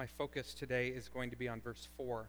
My focus today is going to be on verse 4.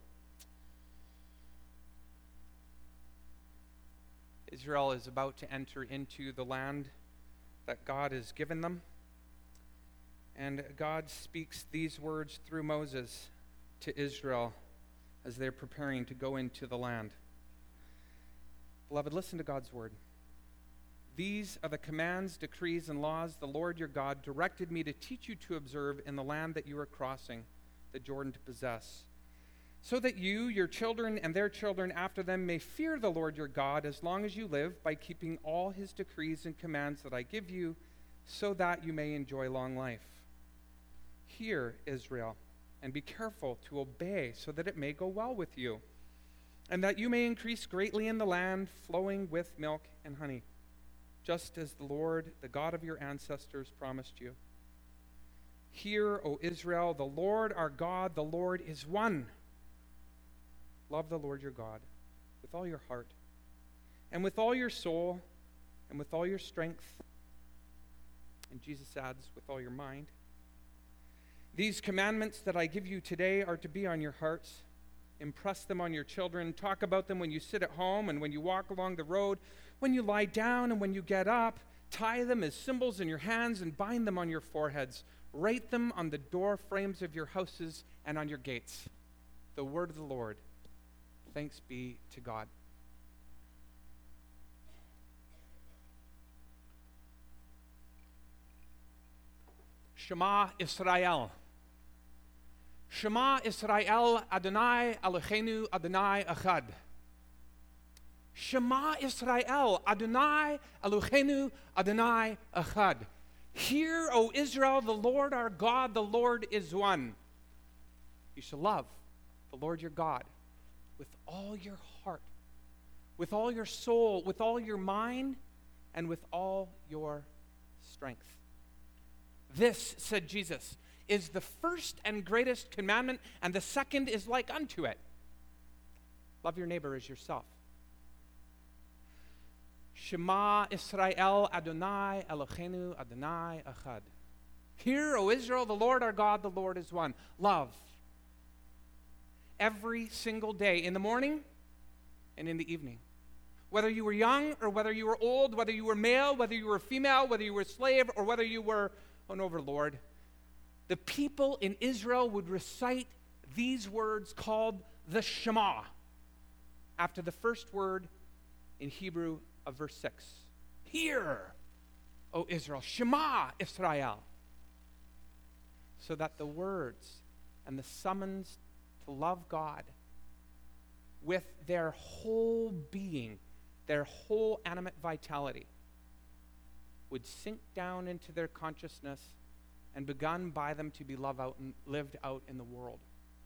Israel is about to enter into the land that God has given them. And God speaks these words through Moses to Israel as they're preparing to go into the land. Beloved, listen to God's word. These are the commands, decrees, and laws the Lord your God directed me to teach you to observe in the land that you are crossing the Jordan to possess, so that you, your children, and their children after them may fear the Lord your God as long as you live by keeping all his decrees and commands that I give you, so that you may enjoy long life. Hear, Israel, and be careful to obey so that it may go well with you, and that you may increase greatly in the land flowing with milk and honey, just as the Lord, the God of your ancestors, promised you. Hear, O Israel, the Lord our God, the Lord is one. Love the Lord your God with all your heart, and with all your soul, and with all your strength. And Jesus adds, with all your mind. These commandments that I give you today are to be on your hearts. Impress them on your children. Talk about them when you sit at home and when you walk along the road, when you lie down and when you get up. Tie them as symbols in your hands and bind them on your foreheads. Write them on the door frames of your houses and on your gates. The word of the Lord. Thanks be to God. Shema Israel. Shema Israel, Adonai Eloheinu, Adonai Echad. Shema Israel, Adonai Eloheinu, Adonai Echad. Hear, O Israel, the Lord our God, the Lord is one. You shall love the Lord your God with all your heart, with all your soul, with all your mind, and with all your strength. This, said Jesus, is the first and greatest commandment, and the second is like unto it. Love your neighbor as yourself. Shema Israel, Adonai Eloheinu, Adonai Echad. Hear, O Israel, the Lord our God, the Lord is one. Love. Every single day, in the morning and in the evening. Whether you were young or whether you were old, whether you were male, whether you were female, whether you were a slave, or whether you were an overlord, the people in Israel would recite these words called the Shema after the first word in Hebrew of verse 6. Hear, O Israel, Shema Israel, so that the words and the summons to love God with their whole being, their whole animate vitality, would sink down into their consciousness and begun by them to be lived out in the world.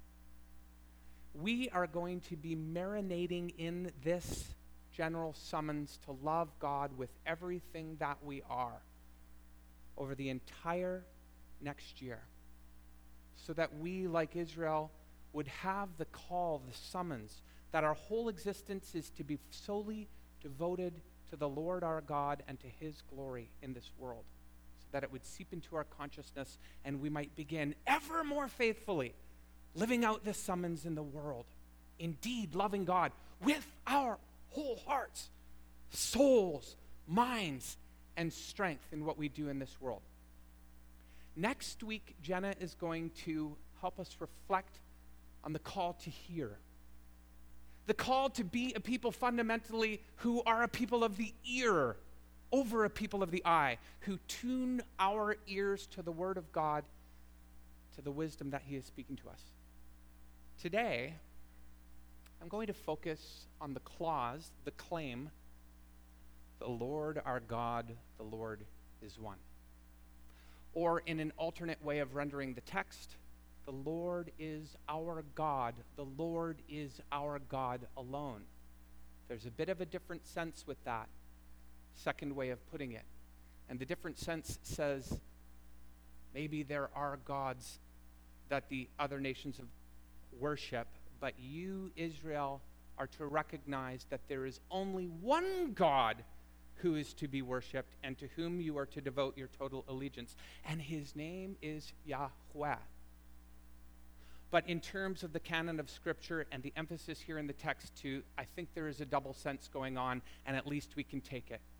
We are going to be marinating in this general summons to love God with everything that we are over the entire next year, so that we, like Israel, would have the call, the summons, that our whole existence is to be solely devoted to the Lord our God and to his glory in this world, so that it would seep into our consciousness and we might begin ever more faithfully living out this summons in the world, indeed loving God with our whole hearts, souls, minds, and strength in what we do in this world. Next week, Jenna is going to help us reflect on the call to hear. The call to be a people fundamentally who are a people of the ear over a people of the eye, who tune our ears to the word of God, to the wisdom that he is speaking to us. Today, I'm going to focus on the clause, the claim, the Lord our God, the Lord is one. Or in an alternate way of rendering the text, the Lord is our God, the Lord is our God alone. There's a bit of a different sense with that second way of putting it. And the different sense says maybe there are gods that the other nations worship, but you, Israel, are to recognize that there is only one God who is to be worshipped and to whom you are to devote your total allegiance. And his name is Yahweh. But in terms of the canon of Scripture and the emphasis here in the text too, I think there is a double sense going on, and at least we can take it.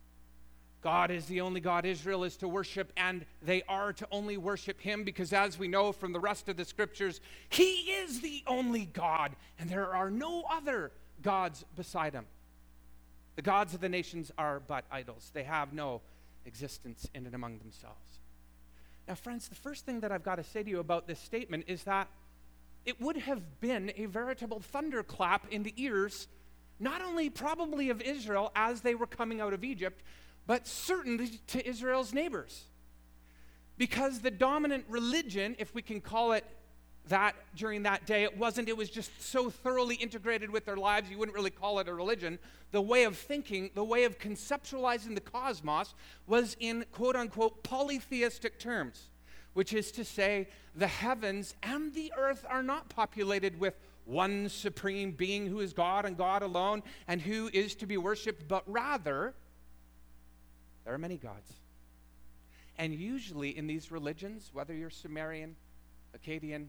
God is the only God Israel is to worship, and they are to only worship him because, as we know from the rest of the Scriptures, he is the only God, and there are no other gods beside him. The gods of the nations are but idols. They have no existence in and among themselves. Now, friends, the first thing that I've got to say to you about this statement is that it would have been a veritable thunderclap in the ears, not only probably of Israel as they were coming out of Egypt, but certainly to Israel's neighbors. Because the dominant religion, if we can call it that during that day, it was just so thoroughly integrated with their lives, you wouldn't really call it a religion. The way of thinking, the way of conceptualizing the cosmos was in quote-unquote polytheistic terms, which is to say the heavens and the earth are not populated with one supreme being who is God and God alone and who is to be worshipped, but rather there are many gods. And usually in these religions, whether you're Sumerian, Akkadian,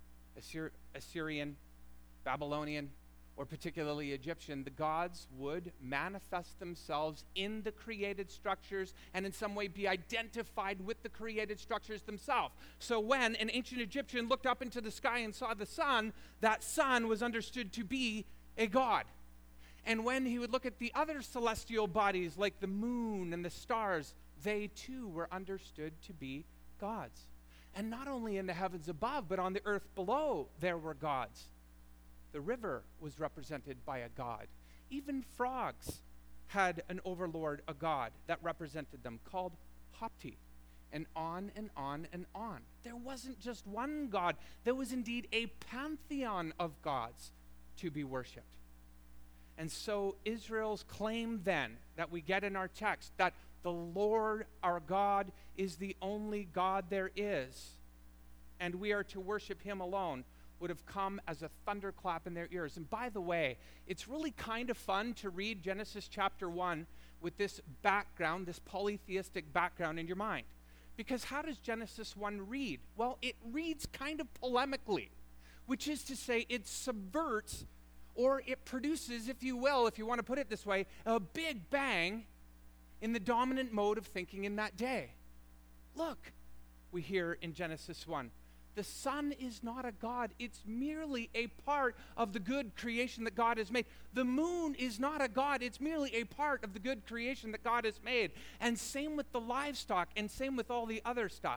Assyrian, Babylonian, or particularly Egyptian, the gods would manifest themselves in the created structures and in some way be identified with the created structures themselves. So when an ancient Egyptian looked up into the sky and saw the sun, that sun was understood to be a god. And when he would look at the other celestial bodies like the moon and the stars, they too were understood to be gods. And not only in the heavens above, but on the earth below, there were gods. The river was represented by a god. Even frogs had an overlord, a god, that represented them, called Hopti. And on and on and on. There wasn't just one god. There was indeed a pantheon of gods to be worshipped. And so Israel's claim then that we get in our text, that the Lord our God is the only God there is, and we are to worship him alone, would have come as a thunderclap in their ears. And by the way, it's really kind of fun to read Genesis chapter 1 with this background, this polytheistic background in your mind. Because how does Genesis 1 read? Well, it reads kind of polemically, which is to say it subverts, or it produces, if you will, if you want to put it this way, a big bang in the dominant mode of thinking in that day. Look, we hear in Genesis 1, the sun is not a god. It's merely a part of the good creation that God has made. The moon is not a god. It's merely a part of the good creation that God has made. And same with the livestock, and same with all the other stuff.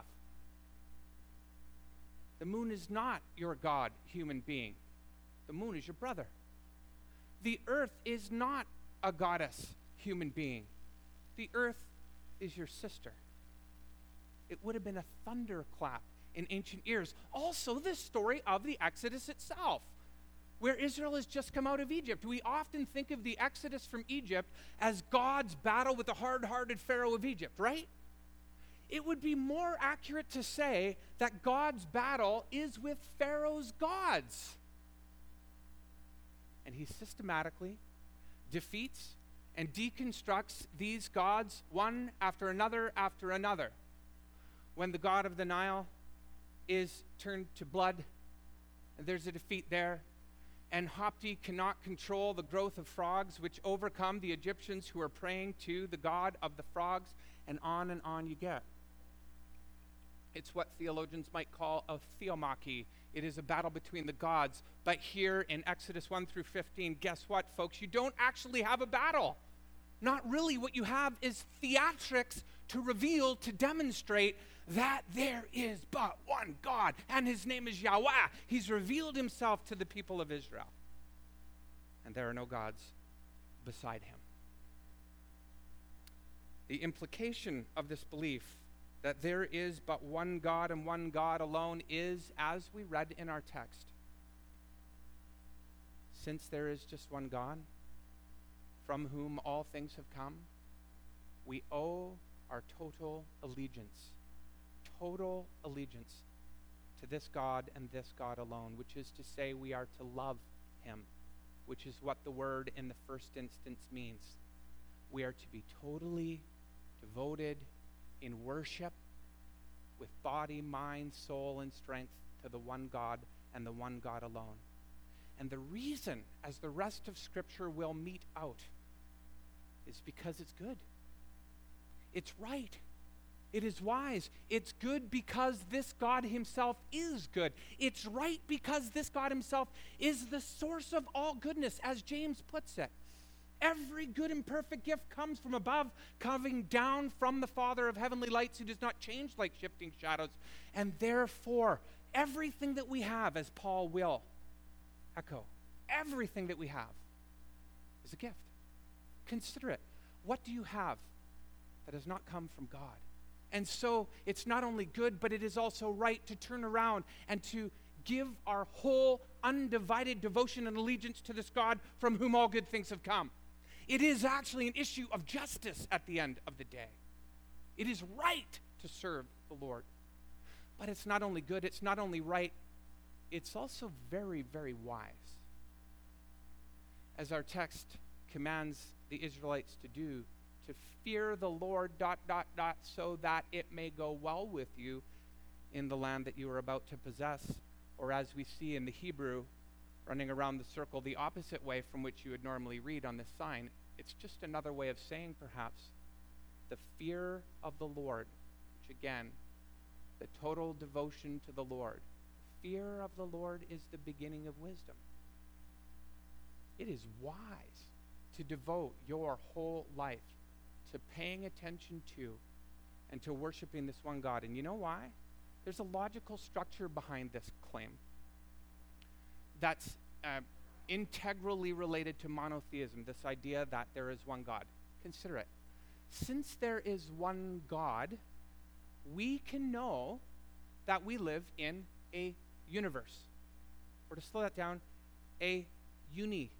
The moon is not your god, human being. The moon is your brother. The earth is not a goddess, human being. The earth is your sister. It would have been a thunderclap in ancient ears. Also, this story of the Exodus itself, where Israel has just come out of Egypt. We often think of the Exodus from Egypt as God's battle with the hard-hearted Pharaoh of Egypt, right? It would be more accurate to say that God's battle is with Pharaoh's gods. And he systematically defeats and deconstructs these gods one after another after another. When the god of the Nile is turned to blood, and there's a defeat there, and Hopti cannot control the growth of frogs, which overcome the Egyptians who are praying to the god of the frogs, and on you get. It's what theologians might call a theomachy. It is a battle between the gods. But here in Exodus 1 through 15, guess what, folks? You don't actually have a battle. Not really. What you have is theatrics to reveal, to demonstrate that there is but one God, and his name is Yahweh. He's revealed himself to the people of Israel. And there are no gods beside him. The implication of this belief that there is but one God and one God alone is, as we read in our text, since there is just one God, from whom all things have come, we owe our total allegiance to this God and this God alone, which is to say we are to love him, which is what the word in the first instance means. We are to be totally devoted in worship with body, mind, soul, and strength to the one God and the one God alone. And the reason, as the rest of Scripture will mete out, is because it's good. It's right. It is wise. It's good because this God himself is good. It's right because this God himself is the source of all goodness, as James puts it. Every good and perfect gift comes from above, coming down from the Father of heavenly lights, who does not change like shifting shadows. And therefore, everything that we have, as Paul will echo, everything that we have is a gift. Consider it. What do you have that has not come from God? And so it's not only good, but it is also right to turn around and to give our whole undivided devotion and allegiance to this God from whom all good things have come. It is actually an issue of justice at the end of the day. It is right to serve the Lord. But it's not only good, it's not only right, it's also very, very wise. As our text commands the Israelites to do, to fear the Lord, so that it may go well with you in the land that you are about to possess. Or as we see in the Hebrew, running around the circle the opposite way from which you would normally read on this sign. It's just another way of saying, perhaps, the fear of the Lord, which again, the total devotion to the Lord. Fear of the Lord is the beginning of wisdom. It is wise to devote your whole life to paying attention to and to worshiping this one God. And you know why? There's a logical structure behind this claim that's integrally related to monotheism, this idea that there is one God. Consider it. Since there is one God, we can know that we live in a universe. Or to slow that down, a universe.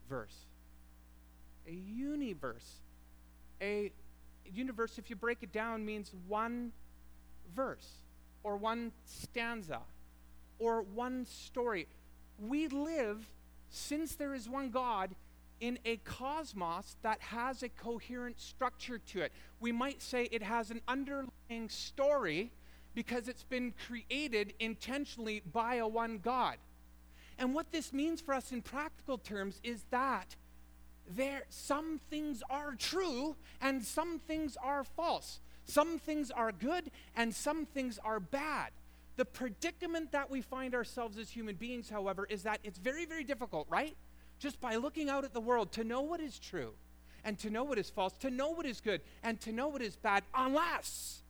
A universe. A universe, if you break it down, means one verse, or one stanza, or one story. We live, since there is one God, in a cosmos that has a coherent structure to it. We might say it has an underlying story because it's been created intentionally by a one God. And what this means for us in practical terms is that some things are true and some things are false. Some things are good and some things are bad. The predicament that we find ourselves as human beings, however, is that it's very, very difficult, right? Just by looking out at the world to know what is true and to know what is false, to know what is good and to know what is bad, unless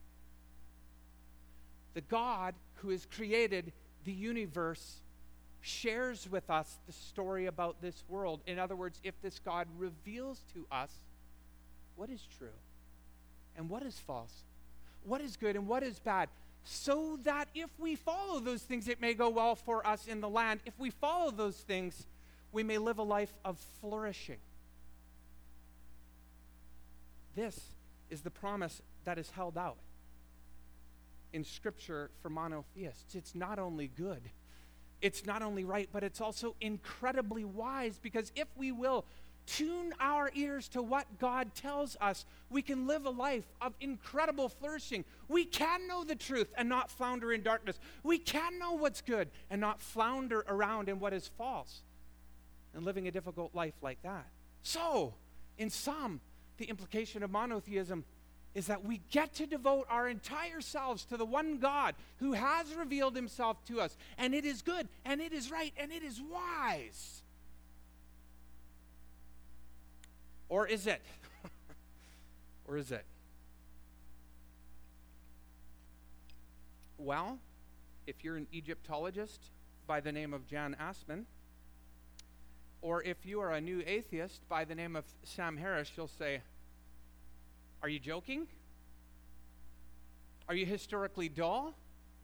the God who has created the universe shares with us the story about this world. In other words, if this God reveals to us what is true and what is false, what is good and what is bad, so that if we follow those things, it may go well for us in the land. If we follow those things, we may live a life of flourishing. This is the promise that is held out in Scripture for monotheists. It's not only good, it's not only right, but it's also incredibly wise, because if we will tune our ears to what God tells us, we can live a life of incredible flourishing. We can know the truth and not flounder in darkness. We can know what's good and not flounder around in what is false and living a difficult life like that. So, in sum, the implication of monotheism is that we get to devote our entire selves to the one God who has revealed himself to us. And it is good, and it is right, and it is wise. Or is it? Or is it? Well, if you're an Egyptologist by the name of Jan Assmann, or if you are a new atheist by the name of Sam Harris, you'll say, are you joking? Are you historically dull?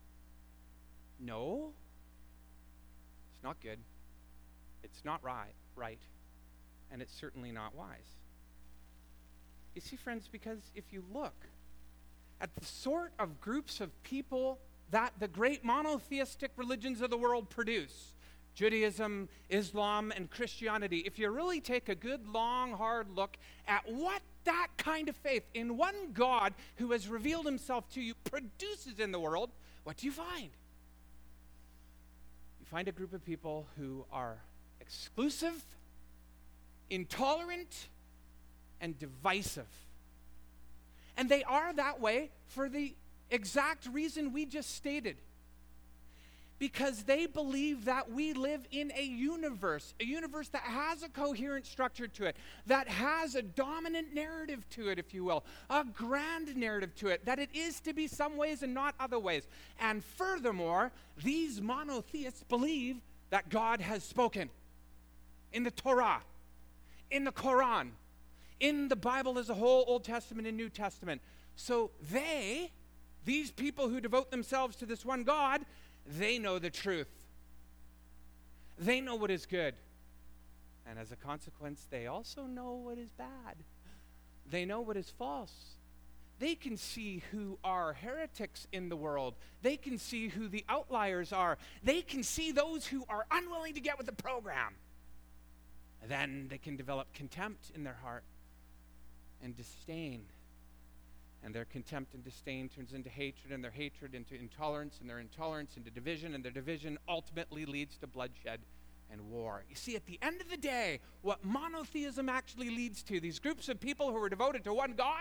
No. It's not good. It's not right. And it's certainly not wise. You see, friends, because if you look at the sort of groups of people that the great monotheistic religions of the world produce, Judaism, Islam, and Christianity, if you really take a good, long, hard look at what that kind of faith in one God who has revealed himself to you produces in the world, what do you find? You find a group of people who are exclusive, intolerant, and divisive. And they are that way for the exact reason we just stated. Because they believe that we live in a universe that has a coherent structure to it, that has a dominant narrative to it, if you will, a grand narrative to it, that it is to be some ways and not other ways. And furthermore, these monotheists believe that God has spoken in the Torah, in the Quran, in the Bible as a whole, Old Testament and New Testament. So these people who devote themselves to this one God, they know the truth. They know what is good. And as a consequence, they also know what is bad. They know what is false. They can see who are heretics in the world. They can see who the outliers are. They can see those who are unwilling to get with the program. And then they can develop contempt in their heart and disdain. And their contempt and disdain turns into hatred, and their hatred into intolerance, and their intolerance into division, and their division ultimately leads to bloodshed and war. You see, at the end of the day, what monotheism actually leads to, these groups of people who are devoted to one God,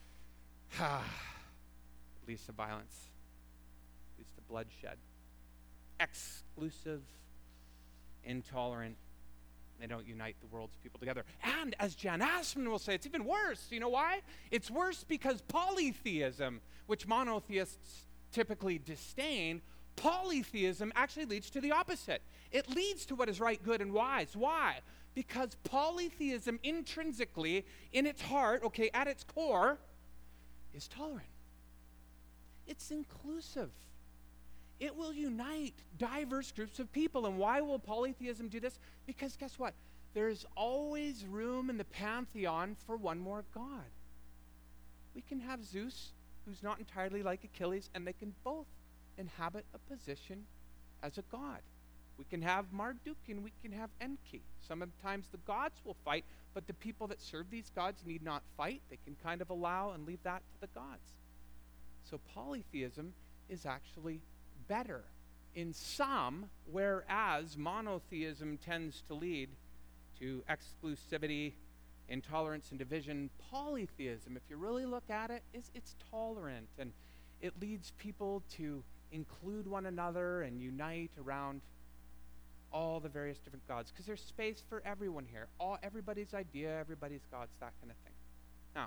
leads to violence, leads to bloodshed. Exclusive, intolerant. They don't unite the world's people together. And as Jan Assman will say, it's even worse. You know why? It's worse because polytheism, which monotheists typically disdain, polytheism actually leads to the opposite. It leads to what is right, good, and wise. Why? Because polytheism intrinsically, in its heart, at its core, is tolerant. It's inclusive. It will unite diverse groups of people. And why will polytheism do this? Because guess what? There's always room in the pantheon for one more god. We can have Zeus, who's not entirely like Achilles, and they can both inhabit a position as a god. We can have Marduk and we can have Enki. Sometimes the gods will fight, but the people that serve these gods need not fight. They can kind of allow and leave that to the gods. So polytheism is actually better in some, whereas monotheism tends to lead to exclusivity, intolerance, and division. Polytheism, if you really look at it, it's tolerant, and it leads people to include one another and unite around all the various different gods, because there's space for everyone here. Everybody's idea, everybody's gods, that kind of thing. Now,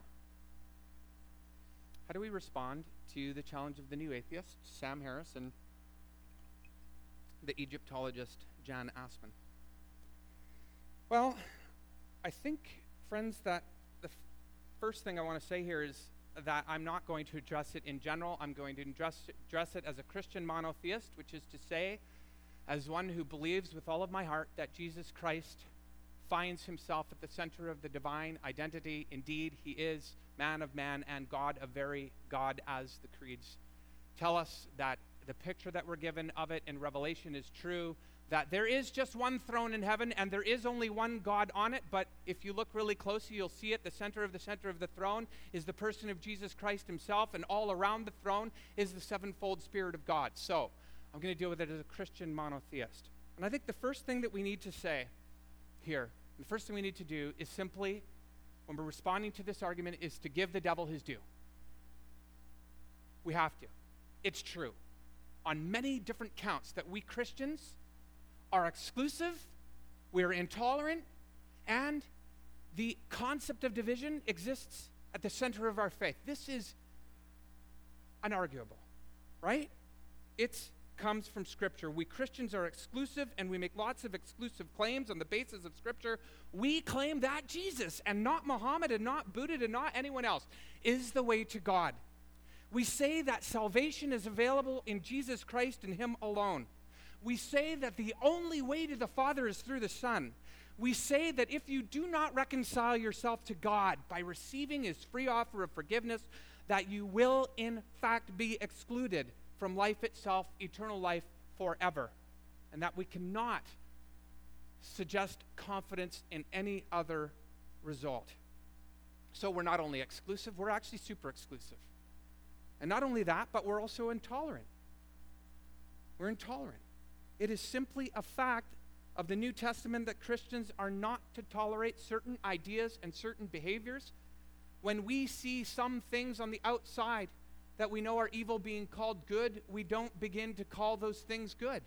how do we respond to the challenge of the new atheist, Sam Harris, and the Egyptologist, Jan Assman? Well, I think, friends, that the first thing I want to say here is that I'm not going to address it in general. I'm going to address it as a Christian monotheist, which is to say, as one who believes with all of my heart that Jesus Christ finds himself at the center of the divine identity. Indeed, he is man of man and God of very God, as the creeds tell us, that the picture that we're given of it in Revelation is true, that there is just one throne in heaven and there is only one God on it. But if you look really closely, you'll see it. The center of the throne is the person of Jesus Christ himself, and all around the throne is the sevenfold Spirit of God. So I'm going to deal with it as a Christian monotheist. And I think the first thing that we need to say here, the first thing we need to do is simply, when we're responding to this argument, is to give the devil his due. We have to. It's true on many different counts that we Christians are exclusive, we're intolerant, and the concept of division exists at the center of our faith. This is unarguable, right? It comes from Scripture. We Christians are exclusive, and we make lots of exclusive claims on the basis of Scripture. We claim that Jesus, and not Muhammad, and not Buddha, and not anyone else, is the way to God. We say that salvation is available in Jesus Christ and him alone. We say that the only way to the Father is through the Son. We say that if you do not reconcile yourself to God by receiving his free offer of forgiveness, that you will in fact be excluded from life itself, eternal life forever, and that we cannot suggest confidence in any other result. So we're not only exclusive, we're actually super exclusive. And not only that, but we're also intolerant. We're intolerant. It is simply a fact of the New Testament that Christians are not to tolerate certain ideas and certain behaviors. When we see some things on the outside that we know are evil being called good, we don't begin to call those things good.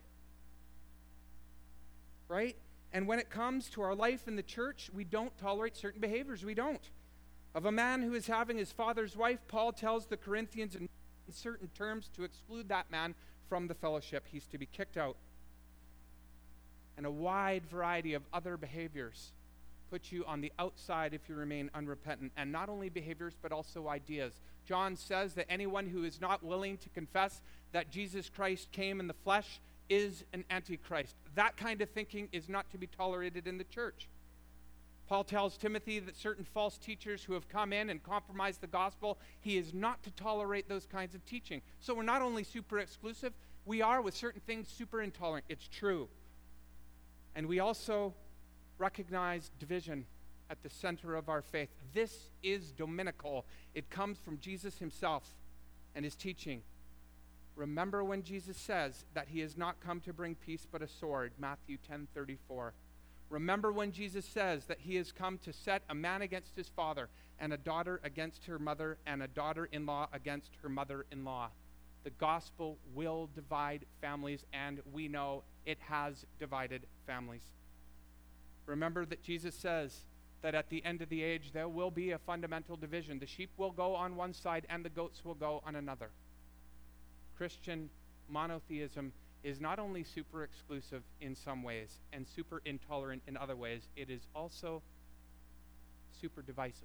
Right? And when it comes to our life in the church, we don't tolerate certain behaviors. We don't. Of a man who is having his father's wife, Paul tells the Corinthians in certain terms to exclude that man from the fellowship. He's to be kicked out. And a wide variety of other behaviors put you on the outside if you remain unrepentant. And not only behaviors, but also ideas. John says that anyone who is not willing to confess that Jesus Christ came in the flesh is an antichrist. That kind of thinking is not to be tolerated in the church. Paul tells Timothy that certain false teachers who have come in and compromised the gospel, he is not to tolerate those kinds of teaching. So we're not only super exclusive, we are with certain things super intolerant. It's true. And we also recognize division at the center of our faith. This is dominical. It comes from Jesus himself and his teaching. Remember when Jesus says that he has not come to bring peace but a sword, Matthew 10:34. Remember when Jesus says that he has come to set a man against his father, and a daughter against her mother, and a daughter-in-law against her mother-in-law. The gospel will divide families, and we know it has divided families. Remember that Jesus says that at the end of the age there will be a fundamental division. The sheep will go on one side and the goats will go on another. Christian monotheism is not only super exclusive in some ways and super intolerant in other ways, it is also super divisive.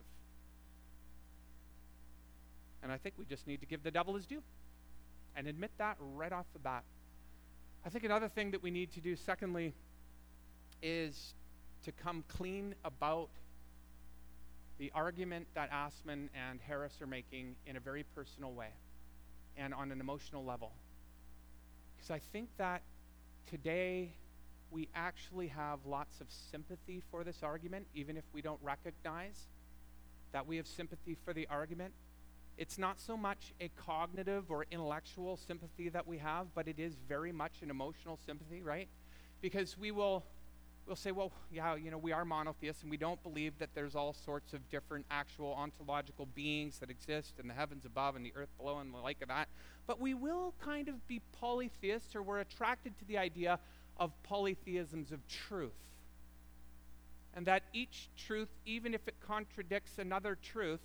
And I think we just need to give the devil his due and admit that right off the bat. I think another thing that we need to do, secondly, is to come clean about the argument that Assman and Harris are making in a very personal way and on an emotional level. Because I think that today we actually have lots of sympathy for this argument, even if we don't recognize that we have sympathy for the argument. It's not so much a cognitive or intellectual sympathy that we have, but it is very much an emotional sympathy, right? Because we'll say, well, yeah, we are monotheists and we don't believe that there's all sorts of different actual ontological beings that exist in the heavens above and the earth below and the like of that. But we will kind of be polytheists, or we're attracted to the idea of polytheisms of truth. And that each truth, even if it contradicts another truth,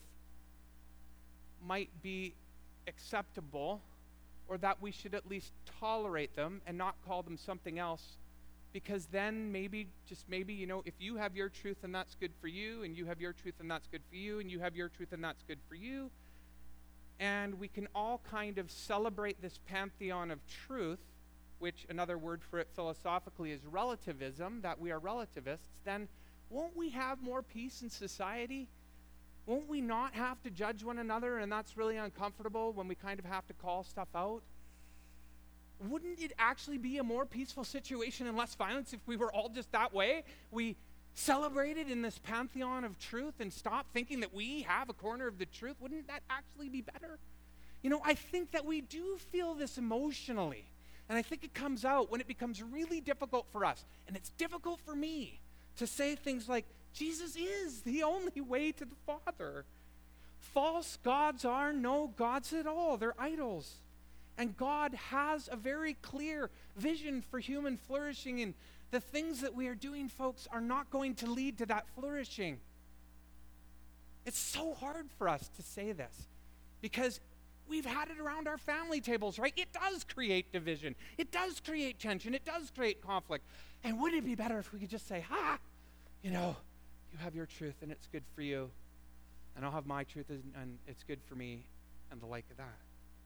might be acceptable, or that we should at least tolerate them and not call them something else. Because then maybe, if you have your truth and that's good for you, and you have your truth and that's good for you, and you have your truth and that's good for you, and we can all kind of celebrate this pantheon of truth, which another word for it philosophically is relativism, that we are relativists, then won't we have more peace in society? Won't we not have to judge one another, and that's really uncomfortable when we kind of have to call stuff out? Wouldn't it actually be a more peaceful situation and less violence if we were all just that way? We celebrated in this pantheon of truth and stopped thinking that we have a corner of the truth. Wouldn't that actually be better? I think that we do feel this emotionally. And I think it comes out when it becomes really difficult for us. And it's difficult for me to say things like, Jesus is the only way to the Father. False gods are no gods at all. They're idols. And God has a very clear vision for human flourishing, and the things that we are doing, folks, are not going to lead to that flourishing. It's so hard for us to say this because we've had it around our family tables, right? It does create division. It does create tension. It does create conflict. And wouldn't it be better if we could just say, you have your truth and it's good for you, and I'll have my truth and it's good for me, and the like of that.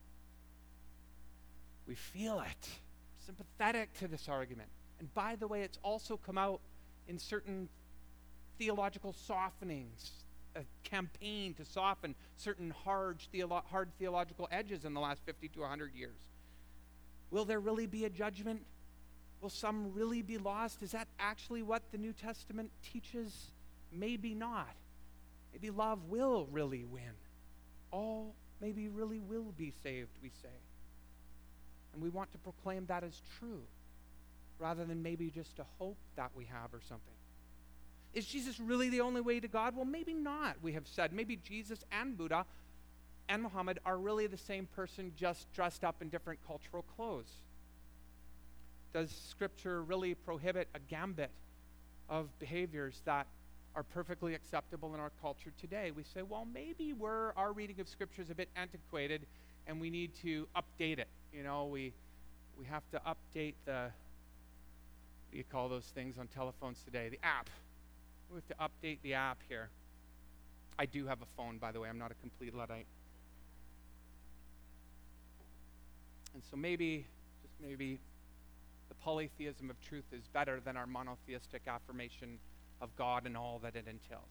We feel it. We're sympathetic to this argument. And by the way, it's also come out in certain theological softenings, a campaign to soften certain hard theological edges in the last 50 to 100 years. Will there really be a judgment? Will some really be lost? Is that actually what the New Testament teaches? Maybe not. Maybe love will really win. All maybe really will be saved, we say. And we want to proclaim that as true. rather than maybe just a hope that we have or something? Is Jesus really the only way to God? Well, maybe not, we have said. Maybe Jesus and Buddha and Muhammad are really the same person, just dressed up in different cultural clothes. Does Scripture really prohibit a gambit of behaviors that are perfectly acceptable in our culture today? We say, well, maybe our reading of Scripture is a bit antiquated and we need to update it. We have to update what do you call those things on telephones today? The app. We have to update the app here. I do have a phone, by the way. I'm not a complete Luddite. And so maybe, just maybe, the polytheism of truth is better than our monotheistic affirmation of God and all that it entails.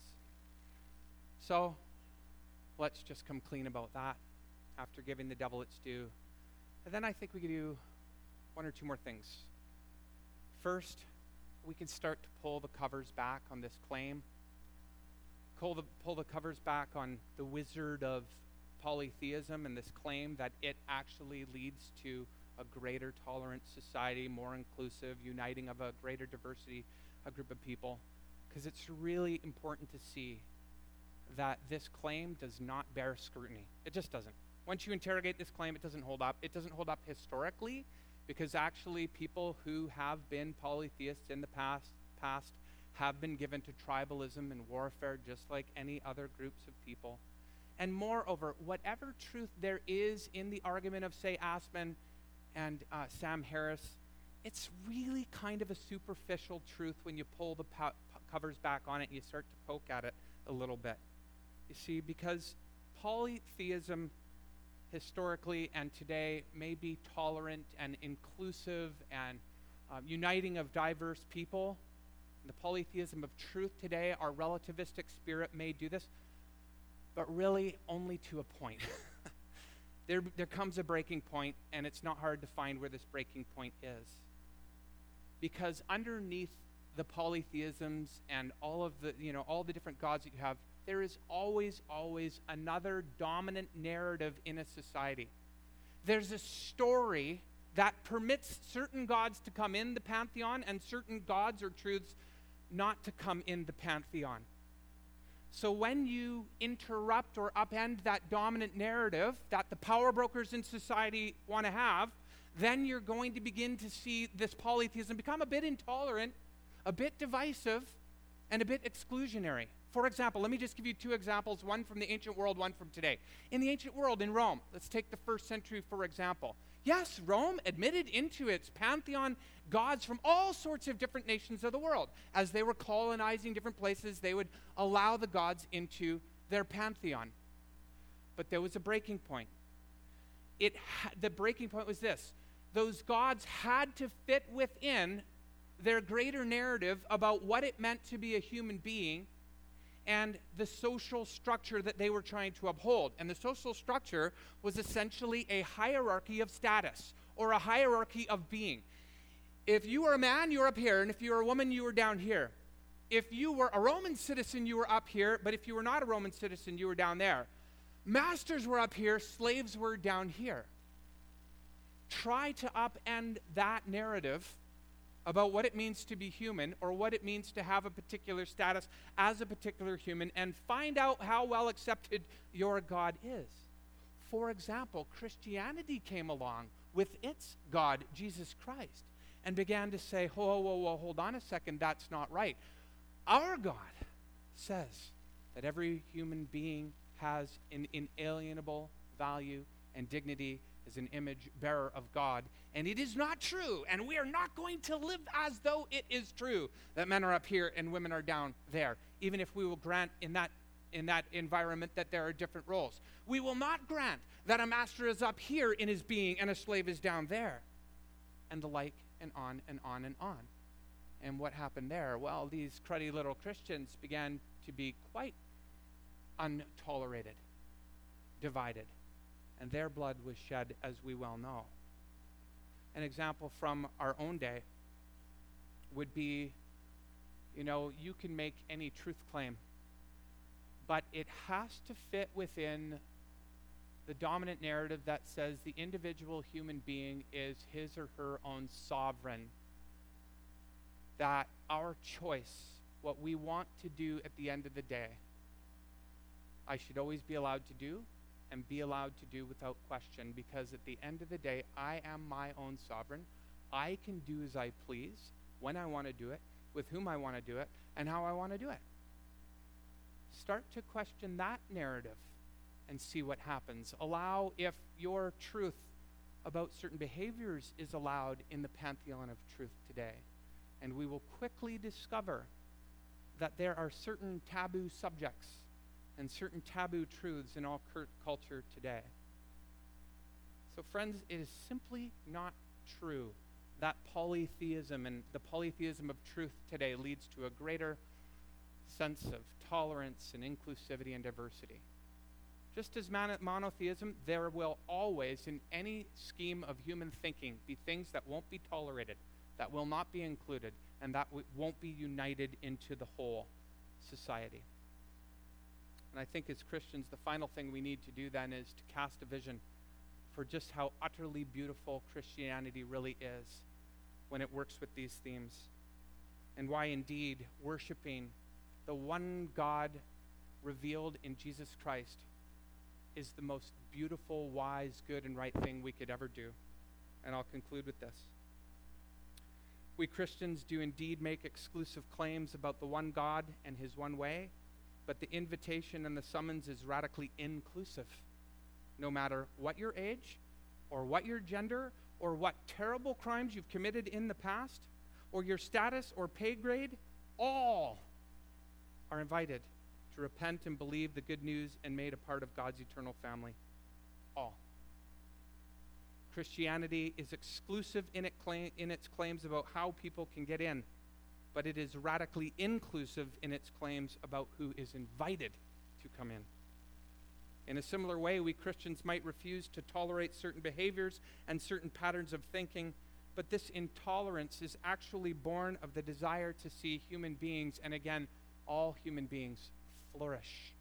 So, let's just come clean about that after giving the devil its due. And then I think we could do one or two more things. First, we can start to pull the covers back on this claim. Pull the covers back on the wizard of polytheism and this claim that it actually leads to a greater tolerant society, more inclusive, uniting of a greater diversity, a group of people. Because it's really important to see that this claim does not bear scrutiny. It just doesn't. Once you interrogate this claim, it doesn't hold up. It doesn't hold up historically, because actually people who have been polytheists in the past have been given to tribalism and warfare just like any other groups of people. And moreover, whatever truth there is in the argument of, say, Aspen and Sam Harris, it's really kind of a superficial truth when you pull the covers back on it and you start to poke at it a little bit. You see, because polytheism historically and today may be tolerant and inclusive and uniting of diverse people. The polytheism of truth today, our relativistic spirit may do this, but really only to a point. There comes a breaking point, and it's not hard to find where this breaking point is. Because underneath the polytheisms and all the different gods that you have, there is always another dominant narrative in a society. There's a story that permits certain gods to come in the pantheon and certain gods or truths not to come in the pantheon. So when you interrupt or upend that dominant narrative that the power brokers in society want to have, then you're going to begin to see this polytheism become a bit intolerant, a bit divisive, and a bit exclusionary. For example, let me just give you two examples, one from the ancient world, one from today. In the ancient world, in Rome, let's take the first century for example. Yes, Rome admitted into its pantheon gods from all sorts of different nations of the world. As they were colonizing different places, they would allow the gods into their pantheon. But there was a breaking point. The breaking point was this. Those gods had to fit within their greater narrative about what it meant to be a human being and the social structure that they were trying to uphold. And the social structure was essentially a hierarchy of status or a hierarchy of being. If you were a man, you were up here, and if you were a woman, you were down here. If you were a Roman citizen, you were up here, but if you were not a Roman citizen, you were down there. Masters were up here, slaves were down here. Try to upend that narrative about what it means to be human or what it means to have a particular status as a particular human and find out how well accepted your God is. For example, Christianity came along with its God, Jesus Christ, and began to say, whoa, hold on a second, that's not right. Our God says that every human being has an inalienable value and dignity as an image bearer of God, and it is not true, and we are not going to live as though it is true that men are up here and women are down there, even if we will grant in that environment that there are different roles. We will not grant that a master is up here in his being and a slave is down there, and the like, and on and on and on. And what happened there? Well, these cruddy little Christians began to be quite untolerated, divided, and their blood was shed, as we well know. An example from our own day would be, you can make any truth claim, but it has to fit within the dominant narrative that says the individual human being is his or her own sovereign that our choice, what we want to do at the end of the day, I should always be allowed to do and be allowed to do without question, because at the end of the day, I am my own sovereign. I can do as I please, when I want to do it, with whom I want to do it, and how I want to do it. Start to question that narrative and see what happens. Allow if your truth about certain behaviors is allowed in the pantheon of truth today. And we will quickly discover that there are certain taboo subjects and certain taboo truths in all culture today. So friends, it is simply not true that polytheism and the polytheism of truth today leads to a greater sense of tolerance and inclusivity and diversity. Just as monotheism, there will always, in any scheme of human thinking, be things that won't be tolerated, that will not be included, and that won't be united into the whole society. And I think as Christians, the final thing we need to do then is to cast a vision for just how utterly beautiful Christianity really is when it works with these themes, and why indeed worshiping the one God revealed in Jesus Christ is the most beautiful, wise, good, and right thing we could ever do. And I'll conclude with this. We Christians do indeed make exclusive claims about the one God and his one way, but the invitation and the summons is radically inclusive. No matter what your age, or what your gender, or what terrible crimes you've committed in the past, or your status or pay grade, all are invited to repent and believe the good news and made a part of God's eternal family. All. Christianity is exclusive in its claims about how people can get in, but it is radically inclusive in its claims about who is invited to come in. In a similar way, we Christians might refuse to tolerate certain behaviors and certain patterns of thinking, but this intolerance is actually born of the desire to see human beings, and again, all human beings, flourish.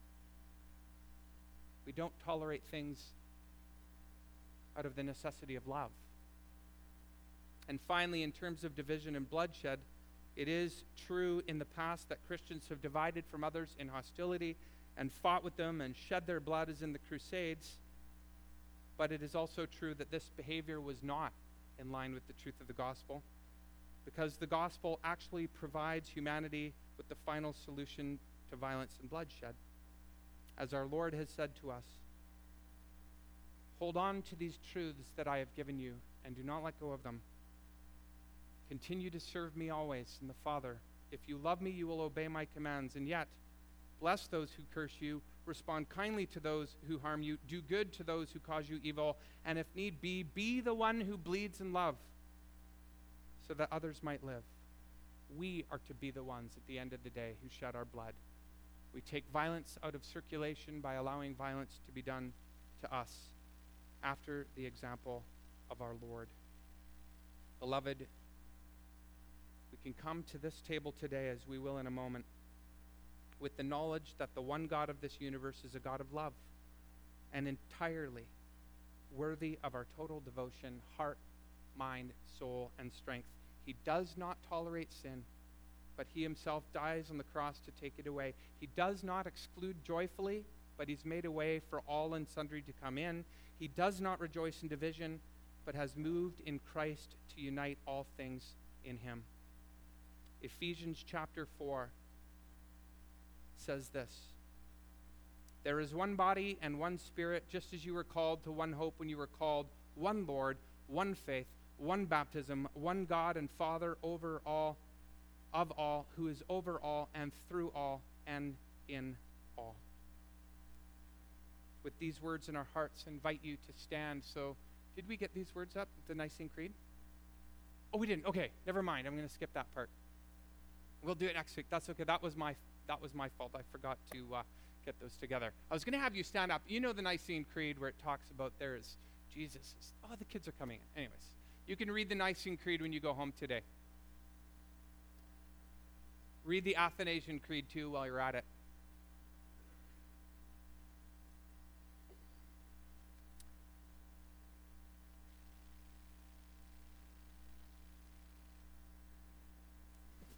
We don't tolerate things out of the necessity of love. And finally, in terms of division and bloodshed, it is true in the past that Christians have divided from others in hostility and fought with them and shed their blood as in the Crusades. But it is also true that this behavior was not in line with the truth of the gospel, because the gospel actually provides humanity with the final solution to violence and bloodshed. As our Lord has said to us, hold on to these truths that I have given you and do not let go of them. Continue to serve me always in the Father. If you love me, you will obey my commands. And yet, bless those who curse you, respond kindly to those who harm you, do good to those who cause you evil, and if need be the one who bleeds in love, so that others might live. We are to be the ones at the end of the day who shed our blood. We take violence out of circulation by allowing violence to be done to us after the example of our Lord. Beloved, we can come to this table today, as we will in a moment, with the knowledge that the one God of this universe is a God of love and entirely worthy of our total devotion, heart, mind, soul, and strength. He does not tolerate sin, but he himself dies on the cross to take it away. He does not exclude joyfully, but he's made a way for all and sundry to come in. He does not rejoice in division, but has moved in Christ to unite all things in him. Ephesians chapter 4 says this: there is one body and one Spirit, just as you were called to one hope when you were called, one Lord, one faith, one baptism, one God and Father over all, of all, who is over all and through all and in all. With these words in our hearts, I invite you to stand. So, did we get these words up, the Nicene Creed? Oh, we didn't. Okay, never mind. I'm going to skip that part. We'll do it next week. That's okay. That was my fault. I forgot to get those together. I was going to have you stand up. You know the Nicene Creed where it talks about there is Jesus. Oh, the kids are coming in. Anyways, you can read the Nicene Creed when you go home today. Read the Athanasian Creed too while you're at it.